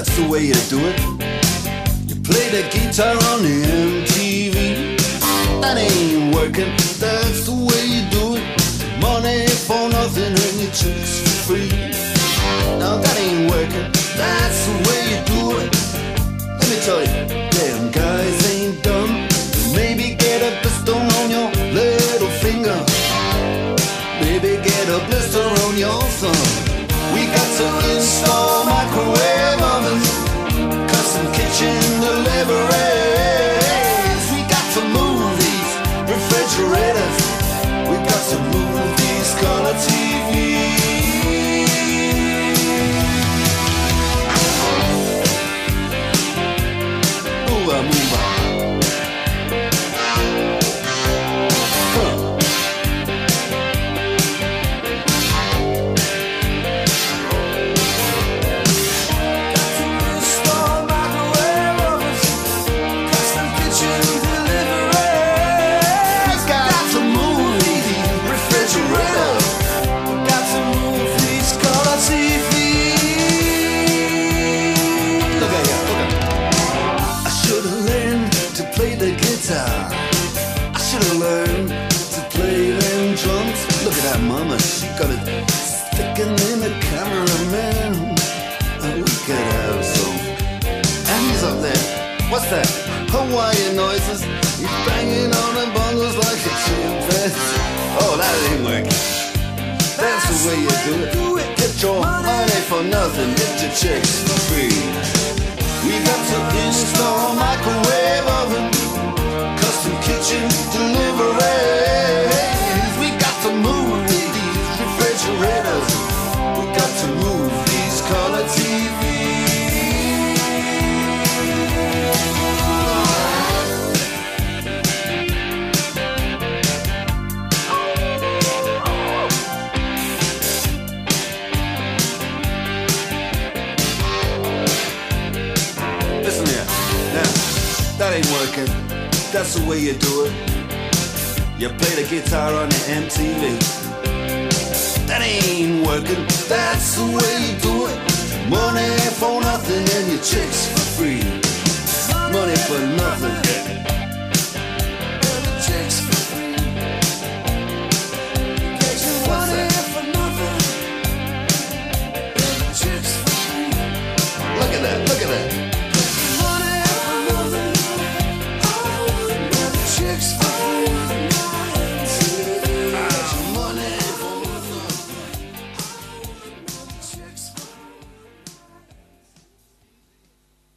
that's the way you do it. You play the guitar on the MTV. That ain't working, that's the way you do it. Money for nothing and your chicks for free. Now that ain't working, that's the way you do it. Let me tell you, damn guys ain't dumb. Maybe get a blister on your little finger. Maybe get a blister on your thumb. We got to install microwave ovens, custom kitchen deliveries. We got to move these refrigerators. We got to move these color TVs. Move on, move on. I should've learned to play them drums. Look at that mama, she got it sticking in the cameraman. We could have some. And he's up there. What's that? Hawaiian noises. He's banging on the bongos like a chimpanzee. Oh, that ain't working. That's the way you do it. Get your money for nothing, get your chicks for free. We got to install microwave oven, custom kitchen deliveries. We got to move these refrigerators. We got to move these color TVs. Listen here, now, that ain't working. That's the way you do it. You play the guitar on the MTV. That ain't working. That's the way you do it. Money for nothing and your chicks for free. Money for nothing.